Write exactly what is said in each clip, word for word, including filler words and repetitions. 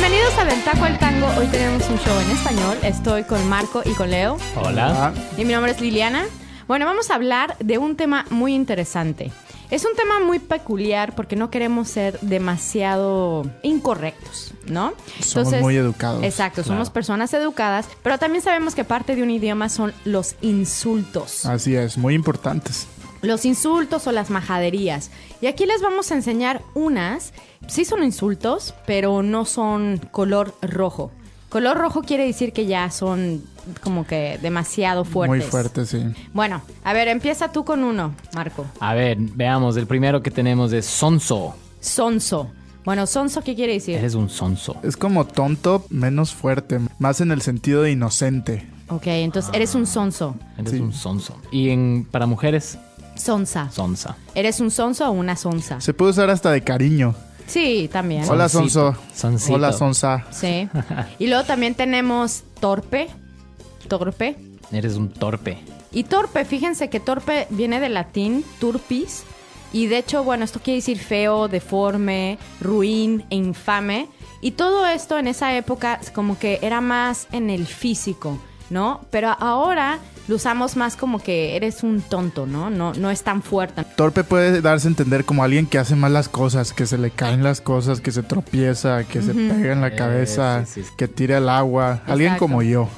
Bienvenidos a Del Taco al Tango. Hoy tenemos un show en español. Estoy con Marco y con Leo. Hola. Y mi nombre es Liliana. Bueno, vamos a hablar de un tema muy interesante. Es un tema muy peculiar porque no queremos ser demasiado incorrectos, ¿no? Somos Entonces, muy educados. Exacto, Claro. somos personas educadas, pero también sabemos que parte de un idioma son los insultos. Así es, muy importantes. Los insultos o las majaderías. Y aquí les vamos a enseñar unas. Sí son insultos, pero no son color rojo. Color rojo quiere decir que ya son como que demasiado fuertes. Muy fuertes, sí. Bueno, a ver, empieza tú con uno, Marco. A ver, veamos. El primero que tenemos es sonso. Sonso. Bueno, sonso, ¿qué quiere decir? Eres un sonso. Es como tonto, menos fuerte, más en el sentido de inocente. Ok, entonces eres un sonso. Eres Sí. un sonso. Y en para mujeres, Sonsa. sonsa. ¿Eres un sonso o una sonsa? Se puede usar hasta de cariño. Sí, también. Hola, Soncito. sonso. Soncito. Hola, sonsa. Sí. Y luego también tenemos torpe. Torpe. Eres un torpe. Y torpe, fíjense que torpe viene del latín turpis. Y de hecho, bueno, esto quiere decir feo, deforme, ruin e infame. Y todo esto en esa época como que era más en el físico, ¿no? Pero ahora lo usamos más como que eres un tonto, ¿no? No, no es tan fuerte. Torpe puede darse a entender como alguien que hace mal las cosas, que se le caen las cosas, que se tropieza, que se pega en la Eh, cabeza, sí, sí. que tira el agua. Alguien Exacto. como yo.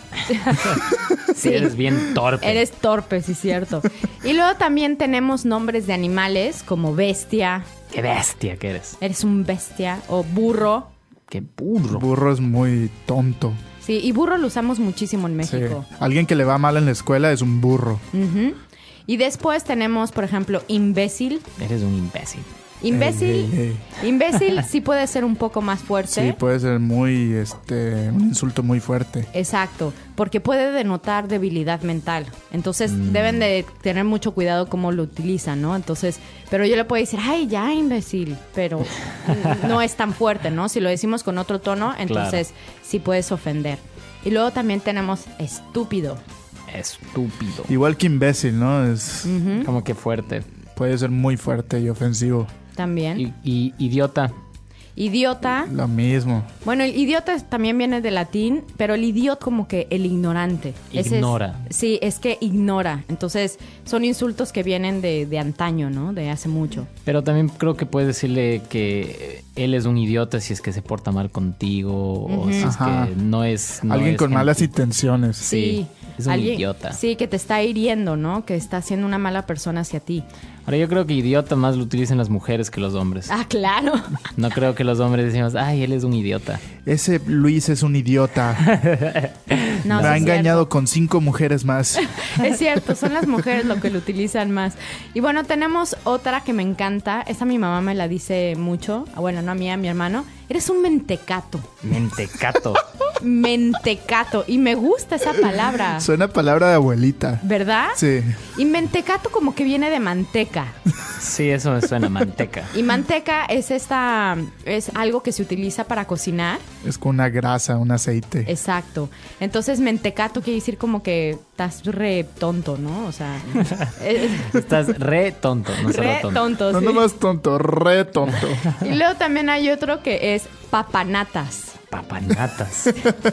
Sí. Eres bien torpe. Eres torpe, sí, cierto. Y luego también tenemos nombres de animales como bestia. Qué bestia que eres. Eres un bestia. O burro. Qué burro. Burro es muy tonto. Sí, y burro lo usamos muchísimo en Sí. México. Alguien que le va mal en la escuela es un burro. Ujú. Y después tenemos, por ejemplo, imbécil. Eres un imbécil. Imbécil, Ey, ey, imbécil sí puede ser un poco más fuerte. Sí, puede ser muy, este, un insulto muy fuerte. Exacto, porque puede denotar debilidad mental. Entonces Mm. deben de tener mucho cuidado cómo lo utilizan, ¿no? Entonces, pero yo le puedo decir, ay, ya, imbécil, pero no es tan fuerte, ¿no? Si lo decimos con otro tono, entonces sí puedes ofender. Y luego también tenemos estúpido. Estúpido. Igual que imbécil, ¿no? Es, Ujú, Como que fuerte. puede ser muy fuerte y ofensivo. también. Y, y idiota. Idiota. Lo mismo. Bueno, el idiota es- también viene de latín, pero el idiota como que el ignorante. Ese es- Ignora. sí, es que ignora. Entonces, son insultos que vienen de, de antaño, ¿no? De hace mucho. Pero también creo que puedes decirle que él es un idiota si es que se porta mal contigo o Ujú. si es Ajá. que no es... no Alguien es con malas gentil. intenciones. Sí, es un idiota. Sí, que te está hiriendo, ¿no? Que está siendo una mala persona hacia ti. Ahora yo creo que idiota más lo utilizan las mujeres que los hombres. Ah, claro. No creo que los hombres decimos, ay, él es un idiota. Ese Luis es un idiota. No, Me sí ha es engañado con cinco mujeres más. cierto. Es cierto, son las mujeres lo que lo utilizan más. Y bueno, tenemos otra que me encanta. Esa mi mamá me la dice mucho. Ah, bueno, no a mí, a mi hermano. Eres un mentecato. Mentecato. Mentecato. Y me gusta esa palabra. Suena palabra de abuelita. ¿Verdad? Sí. Y mentecato como que viene de manteca. Sí, eso me suena, manteca. Y manteca es esta, es algo que se utiliza para cocinar. Es con una grasa, un aceite. Exacto. Entonces mentecato quiere decir como que estás re tonto, ¿no? O sea, es- Estás re tonto, no solo re tonto. tonto. No sí. nomás tonto, re tonto. Y luego también hay otro que es papanatas. Papanatas.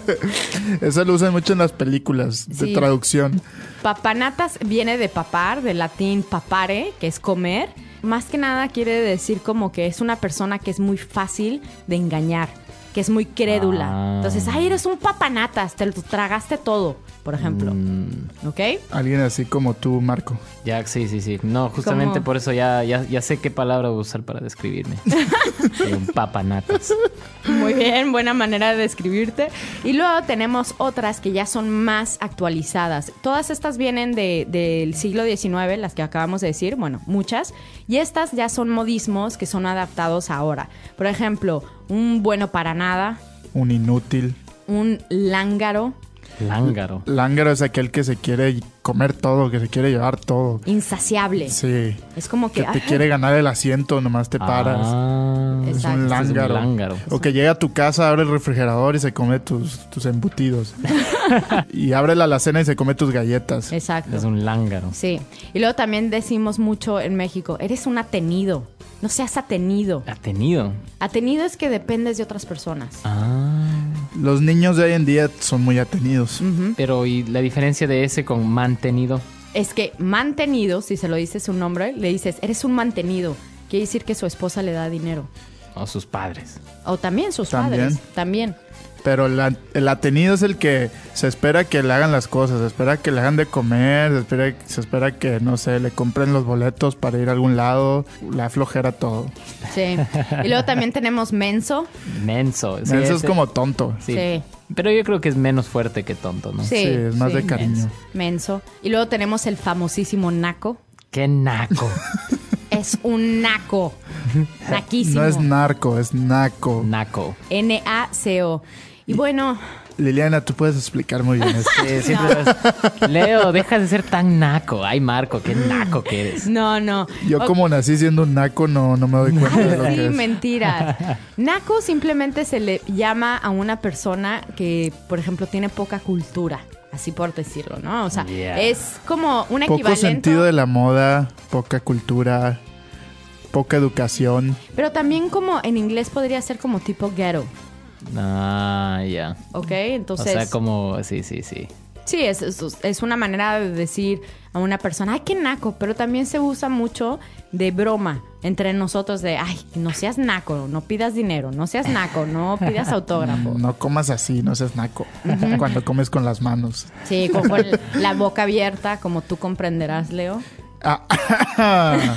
Eso lo usan mucho en las películas de Sí. traducción. Papanatas viene de papar, del latín papare, que es comer. Más que nada quiere decir como que es una persona que es muy fácil de engañar, que es muy crédula. Ah. Entonces, ay, eres un papanatas, te lo tragaste todo, por ejemplo. Mm, ¿Ok? Alguien así como tú, Marco. ya, sí, sí, sí. No, justamente ¿Cómo? por eso ya, ya, ya sé qué palabra usar para describirme. Soy un papanatas. Muy bien, buena manera de describirte. Y luego tenemos otras que ya son más actualizadas. Todas estas vienen de, del siglo diecinueve, las que acabamos de decir, bueno, muchas. Y estas ya son modismos que son adaptados ahora. Por ejemplo, un bueno para nada, Un inútil. un lángaro, Lángaro. Lángaro es aquel que se quiere comer todo, que se quiere llevar todo. insaciable. Sí. Es como que... Que te ay, quiere ganar el asiento, nomás te paras. Ah, Es Exacto. un Este es un lángaro. lángaro. O que llega a tu casa, abre el refrigerador y se come tus, tus embutidos. Y abre la alacena y se come tus galletas. Exacto. Es un lángaro. Sí. Y luego también decimos mucho en México, eres un atenido. No seas atenido. ¿Ha tenido? Atenido es que dependes de otras personas. Ah. Los niños de hoy en día son muy atenidos. Ujú. Pero, ¿y la diferencia de ese con mantenido? Es que mantenido, si se lo dices un hombre, le dices, eres un mantenido. Quiere decir que su esposa le da dinero. O sus padres. O también sus También. padres. También. Pero la- el atenido es el que se espera que le hagan las cosas, se espera que le hagan de comer, se espera, se espera que, no sé, le compren los boletos para ir a algún lado, la flojera todo. Sí. Y luego también tenemos menso. Menso. Sí, Eso es ese- como tonto. Sí. Sí. Pero yo creo que es menos fuerte que tonto, ¿no? Sí, Sí, es más de cariño. Menso. menso. Y luego tenemos el famosísimo naco. ¡Qué naco! Es un naco. Naquísimo. No es narco, es naco. Naco. N A C O. Y bueno, Liliana, tú puedes explicar muy bien esto. Sí, siempre vas- Leo, deja de ser tan naco. Ay, Marco, qué naco que eres. no, no. Yo O- como nací siendo un naco, no, no me doy cuenta de lo Sí, que es. mentiras. Naco simplemente se le llama a una persona que, por ejemplo, tiene poca cultura. Así por decirlo, ¿no? O sea, Yeah. es como un Poco equivalente. sentido de la moda, poca cultura, poca educación. Pero también como en inglés podría ser como tipo ghetto. Ah, ya. ¿Ok? O Entonces. sea, como... Sí, sí, sí. Sí, es, es, es una manera de decir a una persona, ay, qué naco, pero también se usa mucho de broma entre nosotros de, ay, no seas naco, no pidas dinero, no seas naco, no pidas autógrafo. No comas así, no seas naco. Cuando comes con las manos. Sí, con, con la boca abierta, como tú comprenderás, Leo. Ah,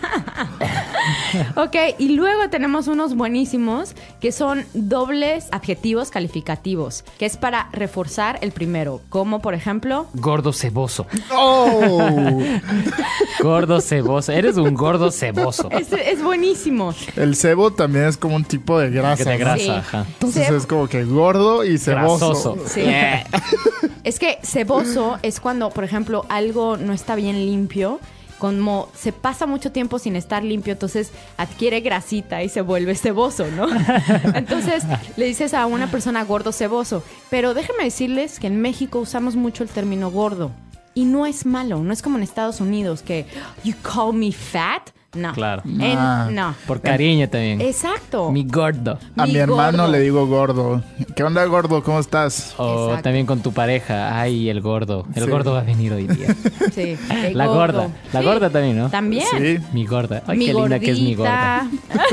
Ok, y luego tenemos unos buenísimos que son dobles adjetivos calificativos, que es para reforzar el primero, como por ejemplo, Gordo ceboso. ¡Oh! Gordo ceboso. Eres un gordo ceboso. es, es buenísimo. El cebo también es como un tipo de grasa. Que de ¿no? grasa, Sí. ajá. Entonces Cebo- es como que gordo y ceboso. Grasoso. Sí. Es que ceboso es cuando, por ejemplo, algo no está bien limpio, como se pasa mucho tiempo sin estar limpio, entonces adquiere grasita y se vuelve ceboso, ¿no? Entonces le dices a una persona gordo ceboso. Pero déjenme decirles que en México usamos mucho el término gordo. Y no es malo, no es como en Estados Unidos que you call me fat. No. Claro. En- Ah. no. Por cariño también. Exacto. Mi gordo. A mi, Mi hermano gordo. le digo gordo. ¿Qué onda, gordo? ¿Cómo estás? O Exacto. también con tu pareja. Ay, el gordo. El Sí. gordo va a venir hoy día. Sí, el La gordo. gorda. La Sí, gorda también, ¿no? También. Sí. Mi gorda. Ay, mi qué linda que es mi gordita.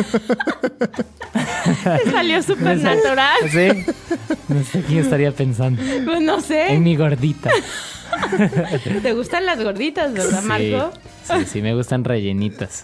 gorda. Te salió súper natural. ¿Sí? No sé quién estaría pensando. Pues no sé. En mi gordita. ¿Te gustan las gorditas, verdad, Marco? Sí, sí, sí, me gustan rellenitas.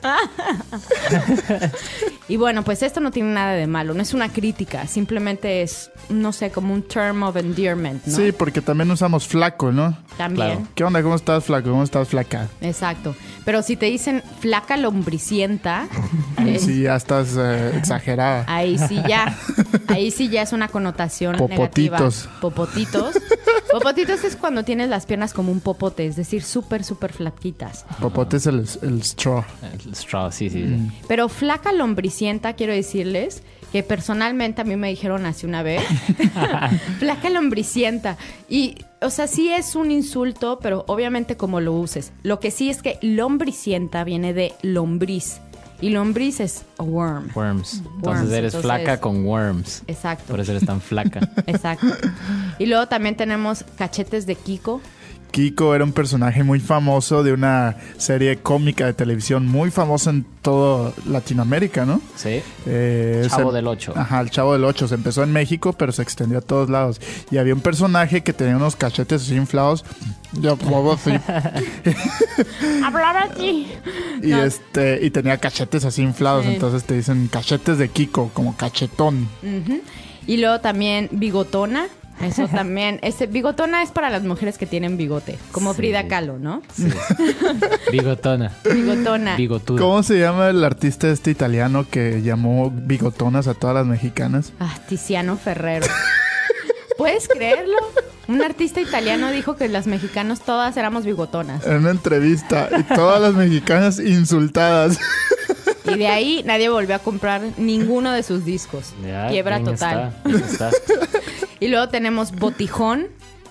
Y bueno, pues esto no tiene nada de malo, no es una crítica, simplemente es, no sé, como un term of endearment, ¿no? Sí, porque también usamos flaco, ¿no? También. claro. ¿Qué onda? ¿Cómo estás, flaco? ¿Cómo estás, flaca? Exacto. Pero si te dicen flaca lombricienta, es- Sí, ya estás eh, exagerada. ahí sí ya, ahí sí ya es una connotación Popotitos. negativa. Popotitos. Popotitos es cuando tienes las piernas como un popote, es decir, súper, súper flaquitas. Popote es el, el straw. El straw, sí, sí. sí. Pero flaca lombricienta, quiero decirles que personalmente a mí me dijeron así una vez. Flaca lombricienta. Y, o sea, sí es un insulto, pero obviamente como lo uses. Lo que sí es que lombricienta viene de lombriz. Y lombriz es a worm. Worms. Entonces Worms, eres entonces- flaca con worms. Exacto. Por eso eres tan flaca. Exacto. Y luego también tenemos cachetes de Kiko. Kiko era un personaje muy famoso de una serie cómica de televisión muy famosa en toda Latinoamérica, ¿no? Sí. Eh, Chavo se- del Ocho. Ajá, el Chavo del Ocho. Se empezó en México, pero se extendió a todos lados. Y había un personaje que tenía unos cachetes así inflados. Yo como así. Hablaba así. Y No. este, y tenía cachetes así inflados. Sí. Entonces te dicen cachetes de Kiko, como cachetón. Ujú. Y luego también bigotona. Eso también. Ese, bigotona es para las mujeres que tienen bigote. Como Sí. Frida Kahlo, ¿no? Sí. Bigotona. Bigotona. Bigotuda. ¿Cómo se llama el artista este italiano que llamó bigotonas a todas las mexicanas? Ah, Tiziano Ferrero. ¿Puedes creerlo? Un artista italiano dijo que las mexicanos todas éramos bigotonas. En una entrevista. Y todas las mexicanas insultadas. Y de ahí nadie volvió a comprar ninguno de sus discos. Ya, Quiebra bien total. está, bien está. Y luego tenemos botijón.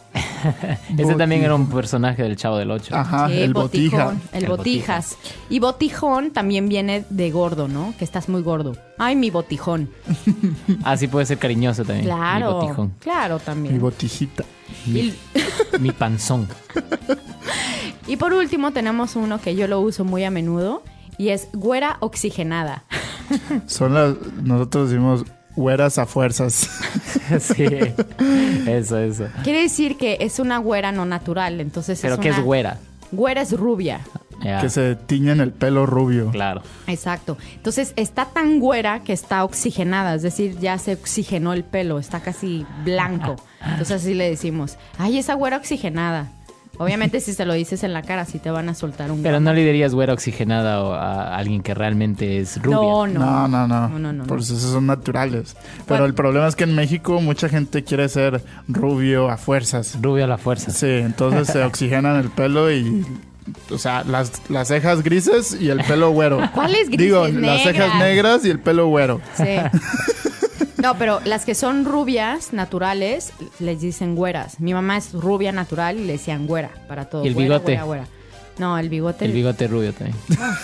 Ese también era un personaje del Chavo del Ocho. Ajá, Sí, el botijón, botija. El, El botijas. Y botijón también viene de gordo, ¿no? Que estás muy gordo. Ay, mi botijón. Ah, sí puede ser cariñoso también. Claro. Mi botijón. Claro, también. Mi botijita. Mi, mi panzón. Y por último tenemos uno que yo lo uso muy a menudo y es güera oxigenada. Son las... Nosotros decimos güeras a fuerzas. Sí. Eso, eso. Quiere decir que es una güera no natural, entonces Pero es ¿qué una... es güera? Güera es rubia. Ya, Que se tiñen el pelo rubio. claro. Exacto. Entonces está tan güera que está oxigenada, es decir, ya se oxigenó el pelo, está casi blanco. Entonces así le decimos, ay, esa güera oxigenada. Obviamente si se lo dices en la cara, sí te van a soltar un Pero gramo. no le dirías güera oxigenada o a alguien que realmente es rubia. No, no. No, no, no. No, no, no, Por no. eso esos son naturales. Pero Bueno. el problema es que en México mucha gente quiere ser rubio a fuerzas. Rubio a la fuerza. Sí, entonces se oxigenan el pelo y... O sea, las, las cejas grises y el pelo güero. ¿Cuáles grises? Digo, las cejas Negras. negras y el pelo güero. Sí. No, pero las que son rubias naturales les dicen güeras. Mi mamá es rubia natural y le decían güera para todo. ¿Y el Güera, bigote? güera, güera. No, el bigote. El bigote rubio también.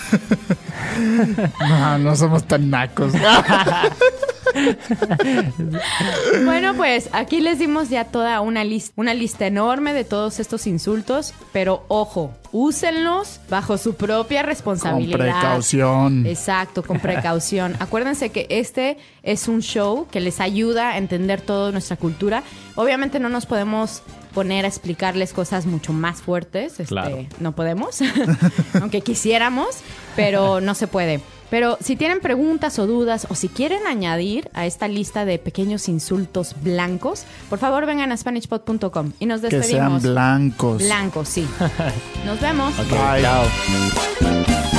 No, no somos tan nacos. Bueno, pues aquí les dimos ya toda una lista, una lista enorme de todos estos insultos, pero ojo, úsenlos bajo su propia Con responsabilidad. precaución. Exacto, con precaución. Acuérdense que este es un show que les ayuda a entender toda nuestra cultura. Obviamente no nos podemos poner a explicarles cosas mucho más fuertes. Este, Claro. No podemos, aunque quisiéramos, pero no se puede. Pero si tienen preguntas o dudas o si quieren añadir a esta lista de pequeños insultos blancos, por favor vengan a Spanish Pod punto com y nos Que despedimos. sean blancos. Blancos, sí. Nos vemos. Ok, Bye. chao.